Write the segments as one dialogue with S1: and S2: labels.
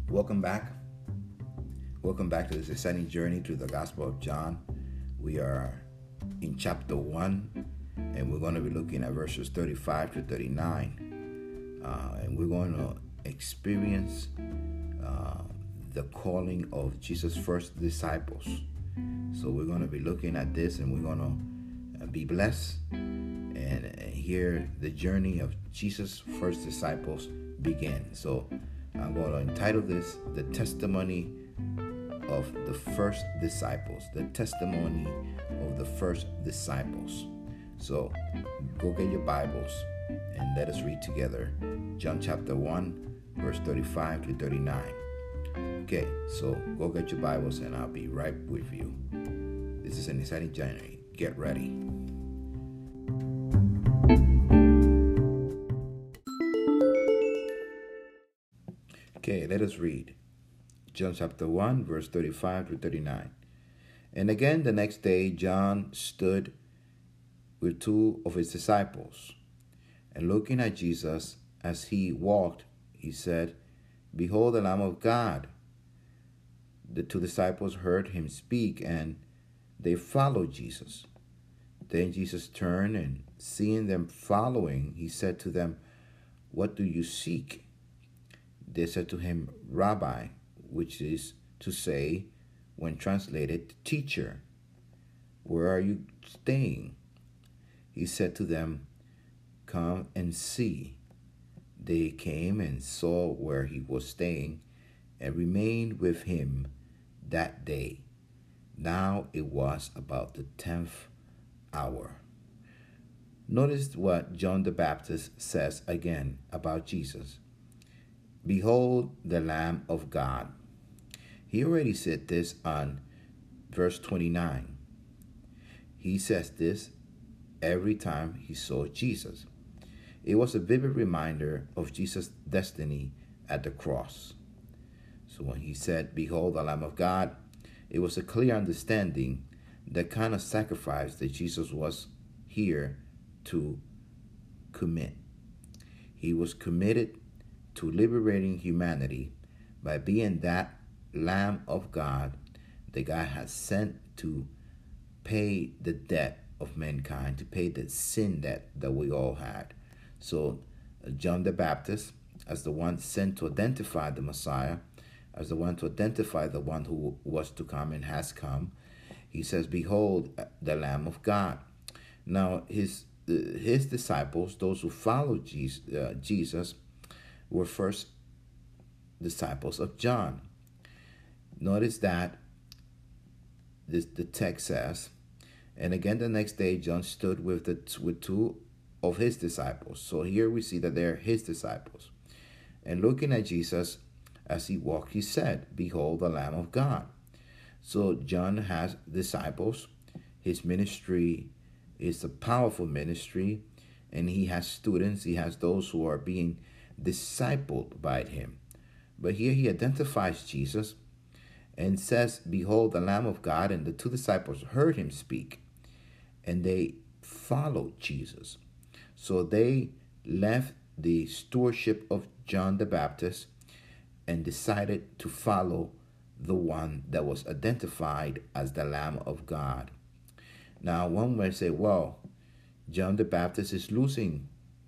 S1: Welcome back. Welcome back to this exciting journey through the Gospel of John. We are in chapter 1, and we're going to be looking at verses 35 to 39. And we're going to experience the calling of Jesus' first disciples. So we're going to be looking at this, and we're going to be blessed and hear the journey of Jesus' first disciples begin. So I'm going to entitle this The Testimony of the First Disciples. The Testimony of the First Disciples. So go get your Bibles and let us read together John chapter 1, verse 35 to 39. Okay, so go get your Bibles and I'll be right with you. This is an exciting journey. Get ready. Okay, let us read. John chapter 1, verse 35 to 39. And again the next day John stood with two of his disciples. And looking at Jesus as he walked, he said, "Behold the Lamb of God." The two disciples heard him speak, and they followed Jesus. Then Jesus turned, and seeing them following, he said to them, "What do you seek?" They said to him, "Rabbi," which is to say, when translated, "Teacher, where are you staying?" He said to them, "Come and see." They came and saw where he was staying, and remained with him that day. Now it was about the 10th hour. Notice what John the Baptist says again about Jesus. "Behold the Lamb of God." He already said this on verse 29. He says this every time he saw Jesus. It was a vivid reminder of Jesus' destiny at the cross. So when he said, "Behold the Lamb of God," it was a clear understanding the kind of sacrifice that Jesus was here to commit. He was committed to liberating humanity by being that Lamb of God that God has sent to pay the debt of mankind, to pay the sin debt that we all had. So John the Baptist, as the one sent to identify the Messiah, as the one to identify the one who was to come and has come, he says, "Behold the Lamb of God." Now his disciples, those who followed Jesus, were first disciples of John. Notice that the text says, "And again the next day John stood with two of his disciples." So here we see that they're his disciples. "And looking at Jesus as he walked, he said, 'Behold the Lamb of God.'" So John has disciples. His ministry is a powerful ministry, and he has students. He has those who are being discipled by him. But here he identifies Jesus and says, "Behold the Lamb of God," and the two disciples heard him speak, and they followed Jesus. So they left the stewardship of John the Baptist and decided to follow the one that was identified as the Lamb of God. Now, one might say, well, John the Baptist is losing.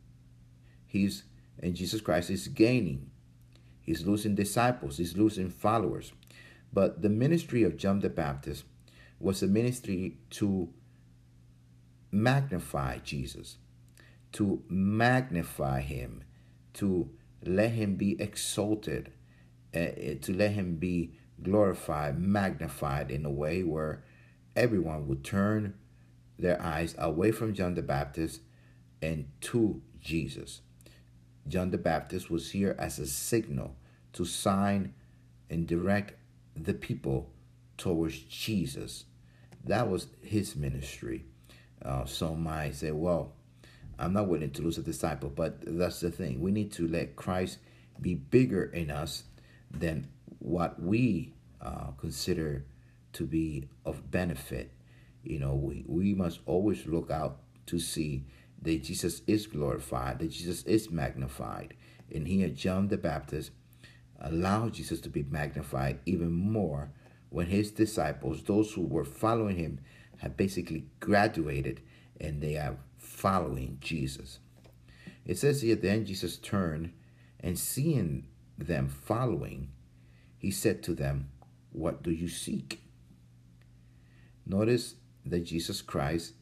S1: And Jesus Christ is gaining. He's losing disciples. He's losing followers. But the ministry of John the Baptist was a ministry to magnify Jesus, to magnify him, to let him be exalted, to let him be glorified, magnified in a way where everyone would turn their eyes away from John the Baptist and to Jesus. John the Baptist was here as a signal to sign and direct the people towards Jesus. That was his ministry. Some might say, well, I'm not willing to lose a disciple, but that's the thing. We need to let Christ be bigger in us than what we consider to be of benefit. You know, we must always look out to see that Jesus is glorified, that Jesus is magnified. And here John the Baptist allowed Jesus to be magnified even more when his disciples, those who were following him, had basically graduated and they are following Jesus. It says here, then Jesus turned and seeing them following, he said to them, "What do you seek?" Notice that Jesus Christ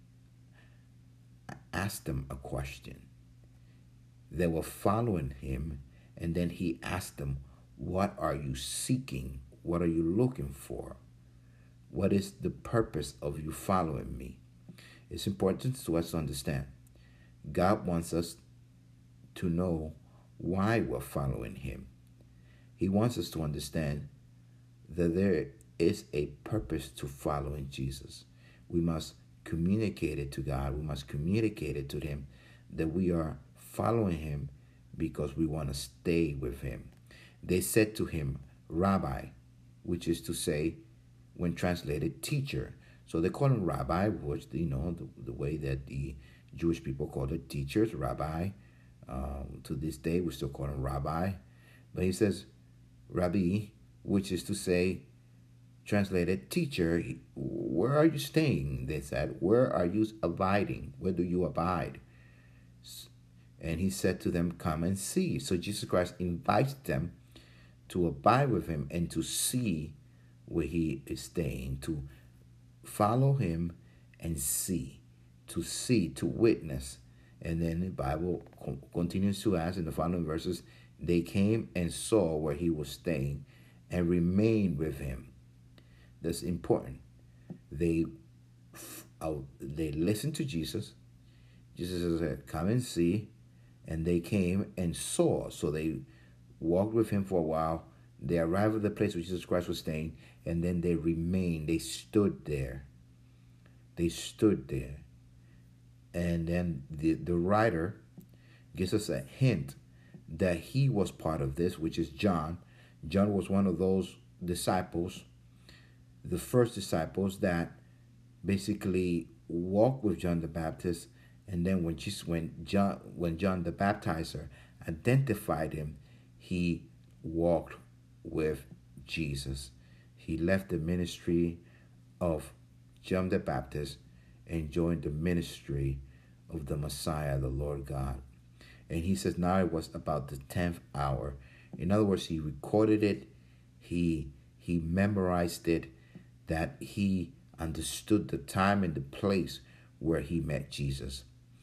S1: asked them a question. They were following him, and then he asked them, "What are you seeking? What are you looking for? What is the purpose of you following me?" It's important to us to understand. God wants us to know why we're following him. He wants us to understand that there is a purpose to following Jesus. We must communicate it to God. We must communicate it to him that we are following him because we want to stay with him. They said to him, "Rabbi," which is to say, when translated, teacher. So they call him Rabbi, which, the way that the Jewish people call it, teachers, Rabbi. To this day, we still call him Rabbi. But he says, Rabbi, which is to say, translated, teacher, where are you staying? They said, where are you abiding? Where do you abide? And he said to them, come and see. So Jesus Christ invites them to abide with him and to see where he is staying, to follow him and see, to witness. And then the Bible continues to ask in the following verses, they came and saw where he was staying and remained with him. That's important. They listened to Jesus. Jesus said, come and see. And they came and saw. So they walked with him for a while. They arrived at the place where Jesus Christ was staying. And then they remained. They stood there. They stood there. And then the writer gives us a hint that he was part of this, which is John. John was one of those disciples, the first disciples that basically walked with John the Baptist. And then when John the Baptizer identified him, he walked with Jesus. He left the ministry of John the Baptist and joined the ministry of the Messiah, the Lord God. And he says now it was about the 10th hour. In other words, he recorded it, he memorized it, that he understood the time and the place where he met Jesus.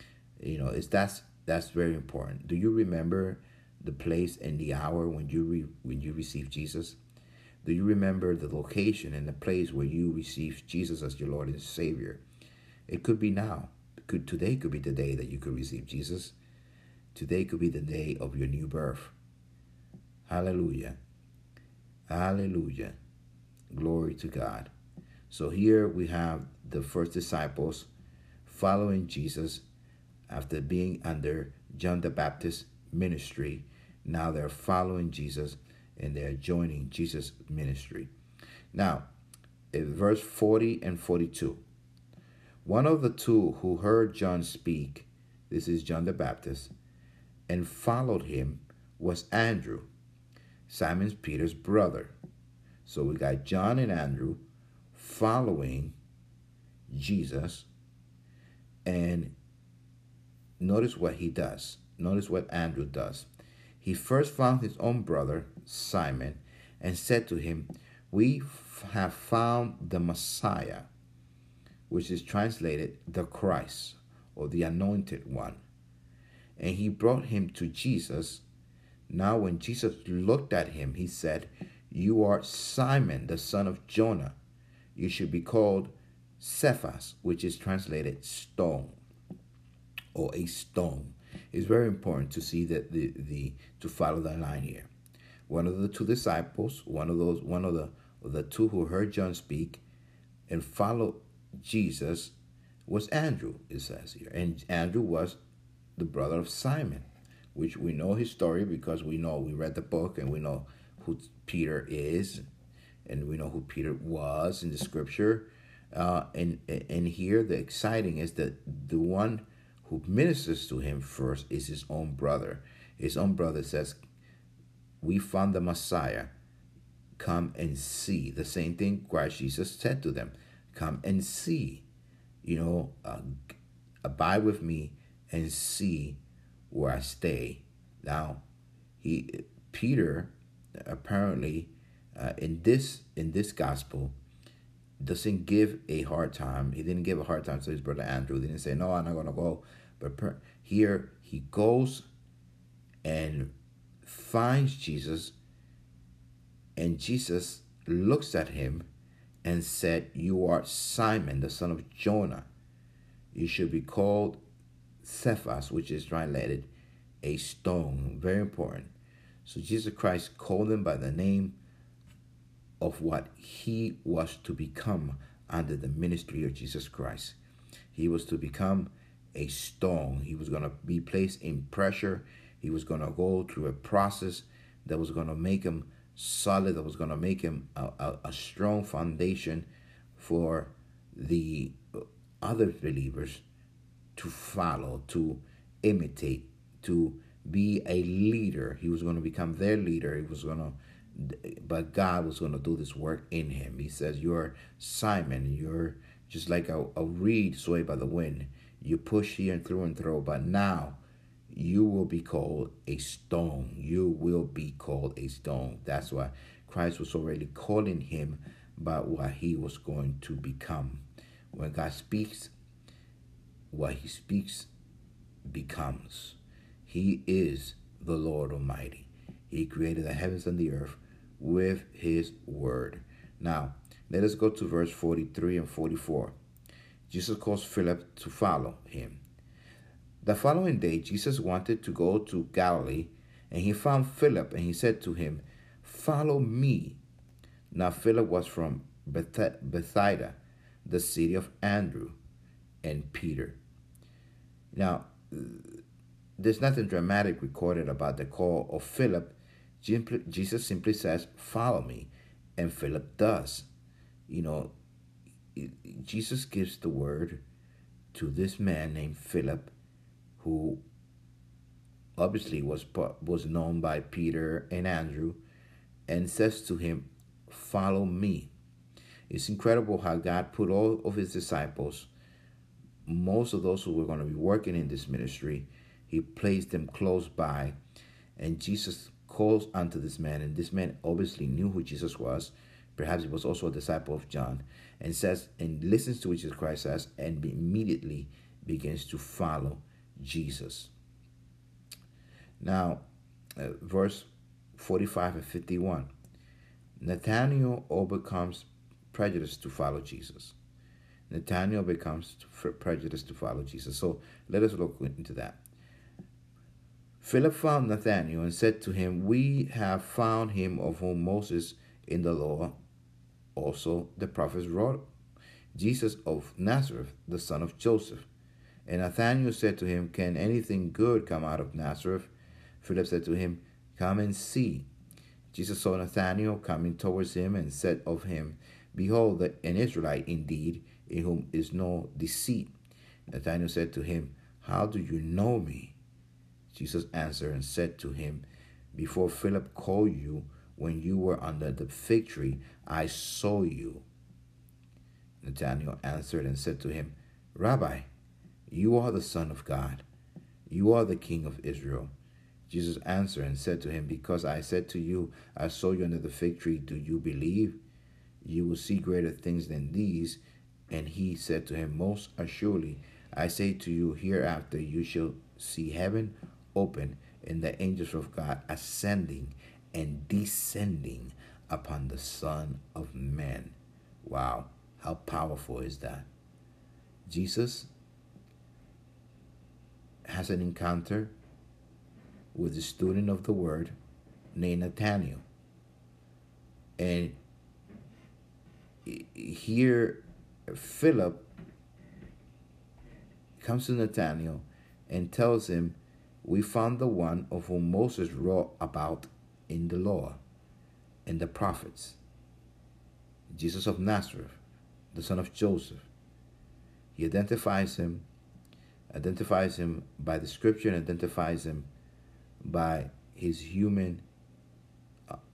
S1: That's very important. Do you remember the place and the hour when you received Jesus? Do you remember the location and the place where you received Jesus as your Lord and Savior? It could be now. Today could be the day that you could receive Jesus. Today could be the day of your new birth. Hallelujah. Hallelujah. Glory to God. So here we have the first disciples following Jesus after being under John the Baptist's ministry. Now they're following Jesus and they're joining Jesus' ministry. Now, in verse 40 and 42, one of the two who heard John speak, this is John the Baptist, and followed him was Andrew, Simon Peter's brother. So we got John and Andrew following Jesus. And notice what he does. Notice what Andrew does. He first found his own brother, Simon, and said to him, we have found the Messiah, which is translated the Christ, or the Anointed One. And he brought him to Jesus. Now when Jesus looked at him, he said, you are Simon, the son of Jonah. You should be called Cephas, which is translated stone, or a stone. It's very important to see that to follow that line here. One of the two disciples, one of the two who heard John speak and followed Jesus was Andrew, it says here. And Andrew was the brother of Simon, which we know his story because we read the book and we know who Peter is and we know who Peter was in the scripture. And here the exciting is that the one who ministers to him first is his own brother. His own brother says, we found the Messiah. Come and see. The same thing Christ Jesus said to them. Come and see. Abide with me and see where I stay. Now, Peter apparently in this gospel doesn't give a hard time. He didn't give a hard time to his brother Andrew. He didn't say, no, I'm not going to go. But here he goes and finds Jesus, and Jesus looks at him and said, you are Simon, the son of Jonah. You should be called Cephas, which is translated a stone. Very important. So Jesus Christ called him by the name of what he was to become under the ministry of Jesus Christ. He was to become a stone. He was going to be placed in pressure. He was going to go through a process that was going to make him solid, that was going to make him a strong foundation for the other believers to follow, to imitate, to be a leader. He was going to become their leader. But God was going to do this work in him. He says, you're Simon. You're just like a reed swayed by the wind. You push here and through, but now you will be called a stone. You will be called a stone. That's why Christ was already calling him about what he was going to become. When God speaks, what he speaks becomes. He is the Lord Almighty. He created the heavens and the earth with his word. Now, let us go to verse 43 and 44. Jesus calls Philip to follow him. The following day, Jesus wanted to go to Galilee, and he found Philip, and he said to him, follow me. Now, Philip was from Bethsaida, the city of Andrew and Peter. Now, there's nothing dramatic recorded about the call of Philip. Jesus simply says, follow me, and Philip does. Jesus gives the word to this man named Philip, who obviously was known by Peter and Andrew, and says to him, follow me. It's incredible how God put all of his disciples, most of those who were going to be working in this ministry, he placed them close by, and Jesus calls unto this man, and this man obviously knew who Jesus was. Perhaps he was also a disciple of John, and says, and listens to what Jesus Christ says, and immediately begins to follow Jesus. Now, verse 45 and 51. Nathanael overcomes prejudice to follow Jesus. Nathanael becomes prejudiced to follow Jesus. So let us look into that. Philip found Nathanael and said to him, we have found him of whom Moses in the law, also the prophets wrote, Jesus of Nazareth, the son of Joseph. And Nathanael said to him, can anything good come out of Nazareth? Philip said to him, come and see. Jesus saw Nathanael coming towards him and said of him, behold, an Israelite indeed, in whom is no deceit. Nathanael said to him, how do you know me? Jesus answered and said to him, before Philip called you, when you were under the fig tree, I saw you. Nathanael answered and said to him, Rabbi, you are the Son of God. You are the King of Israel. Jesus answered and said to him, because I said to you, I saw you under the fig tree, do you believe? You will see greater things than these. And he said to him, most assuredly, I say to you, hereafter you shall see heaven open, and the angels of God ascending and descending upon the Son of Man. Wow, how powerful is that? Jesus has an encounter with a student of the word named Nathanael. And here Philip comes to Nathanael and tells him, we found the one of whom Moses wrote about in the law and the prophets, Jesus of Nazareth, the son of Joseph. He identifies him by the scripture, and identifies him by his human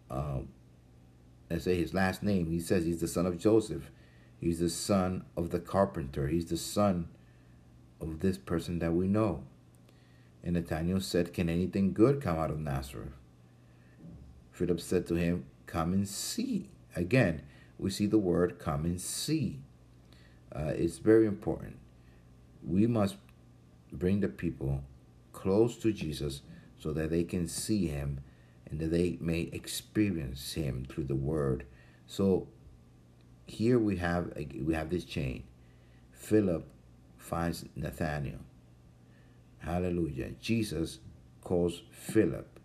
S1: um, let's say his last name. He says he's the son of Joseph. He's the son of the carpenter. He's the son of this person that we know. And Nathanael said, can anything good come out of Nazareth? Philip said to him, come and see. Again, we see the word come and see. It's very important. We must bring the people close to Jesus so that they can see him and that they may experience him through the word. So here we have this chain. Philip finds Nathanael. Hallelujah. Jesus calls Philip.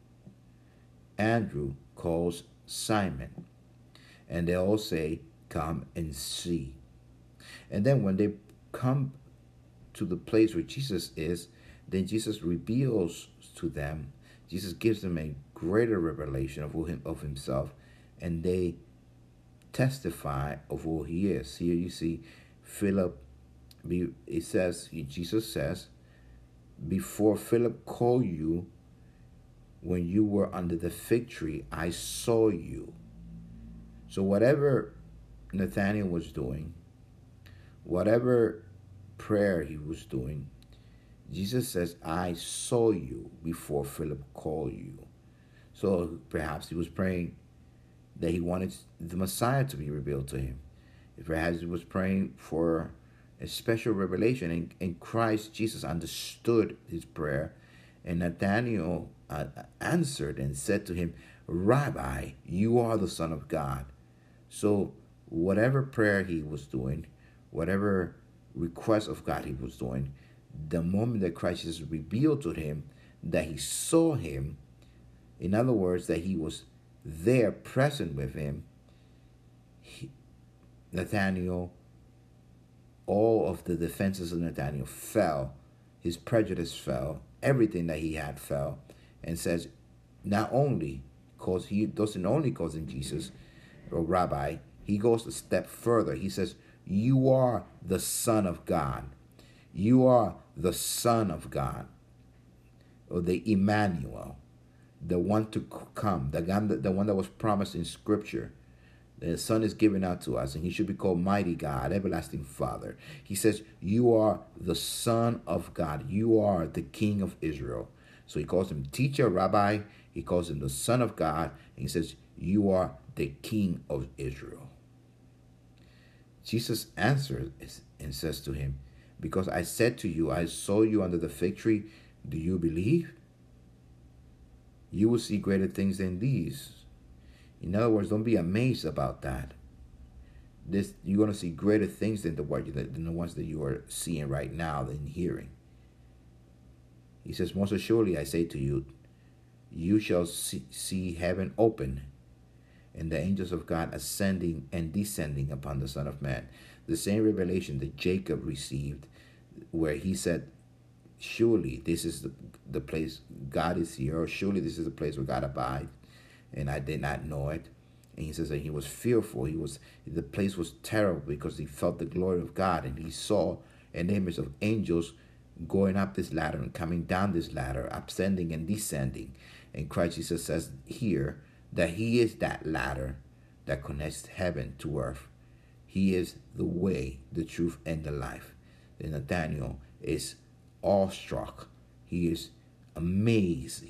S1: Andrew calls Simon. And they all say, come and see. And then when they come to the place where Jesus is, then Jesus reveals to them, Jesus gives them a greater revelation of himself, and they testify of who he is. Here you see Philip, it says, Jesus says, before Philip called you, when you were under the fig tree, I saw you. So whatever Nathanael was doing, whatever prayer he was doing, Jesus says, I saw you before Philip called you. So perhaps he was praying that he wanted the Messiah to be revealed to him. Perhaps he was praying for a special revelation, and Christ Jesus understood his prayer. And Nathanael answered and said to him, Rabbi, you are the Son of God. So whatever prayer he was doing, whatever request of God he was doing, the moment that Christ Jesus revealed to him that he saw him, in other words, that he was there present with him, Nathanael, all of the defenses of Nathanael fell. His prejudice fell. Everything that he had fell. And says, not only, because he doesn't only call him Jesus or Rabbi, he goes a step further. He says, you are the Son of God. You are the Son of God. Or the Emmanuel. The one to come. The one that was promised in Scripture. The Son is given out to us, and he should be called Mighty God, Everlasting Father. He says, you are the Son of God. You are the King of Israel. So he calls him teacher, rabbi. He calls him the Son of God. And he says, you are the King of Israel. Jesus answers and says to him, because I said to you, I saw you under the fig tree, do you believe? You will see greater things than these. In other words, don't be amazed about that. You're going to see greater things than the ones that you are seeing right now and hearing. He says, most assuredly I say to you, you shall see heaven open, and the angels of God ascending and descending upon the Son of Man. The same revelation that Jacob received, where he said, surely this is the place God is here, or surely this is the place where God abides, and I did not know it. And he says that he was fearful. The place was terrible because he felt the glory of God, and he saw an image of angels going up this ladder and coming down this ladder, ascending and descending. And Christ Jesus says here that he is that ladder that connects heaven to earth. He is the way, the truth, and the life. And Nathanael is awestruck. He is amazed.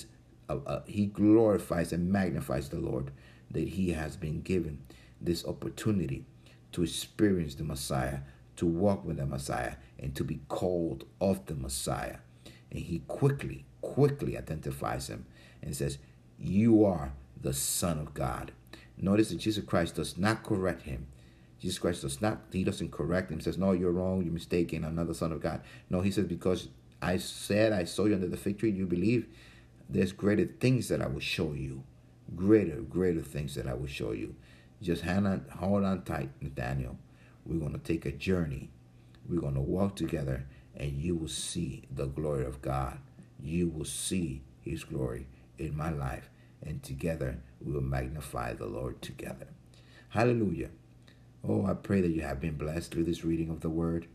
S1: He glorifies and magnifies the Lord that he has been given this opportunity to experience the Messiah, to walk with the Messiah, and to be called of the Messiah. And he quickly identifies him and says, you are the Son of God. Notice that Jesus Christ does not correct him. Jesus Christ doesn't correct him. He says, no, you're wrong, you're mistaken, I'm not the Son of God. No, he says, because I said I saw you under the fig tree, you believe? There's greater things that I will show you. Greater things that I will show you. Just hold on tight, Nathanael. We're going to take a journey. We're going to walk together, and you will see the glory of God. You will see his glory in my life, and together we will magnify the Lord together. Hallelujah. Oh, I pray that you have been blessed through this reading of the word.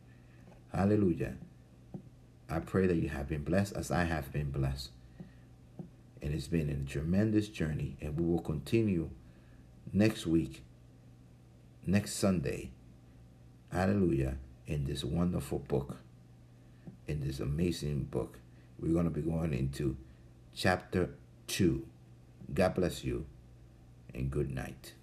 S1: Hallelujah. I pray that you have been blessed as I have been blessed. And it's been a tremendous journey, and we will continue next week, next Sunday. Hallelujah. In this wonderful book, in this amazing book. We're going to be going into chapter 2. God bless you, and good night.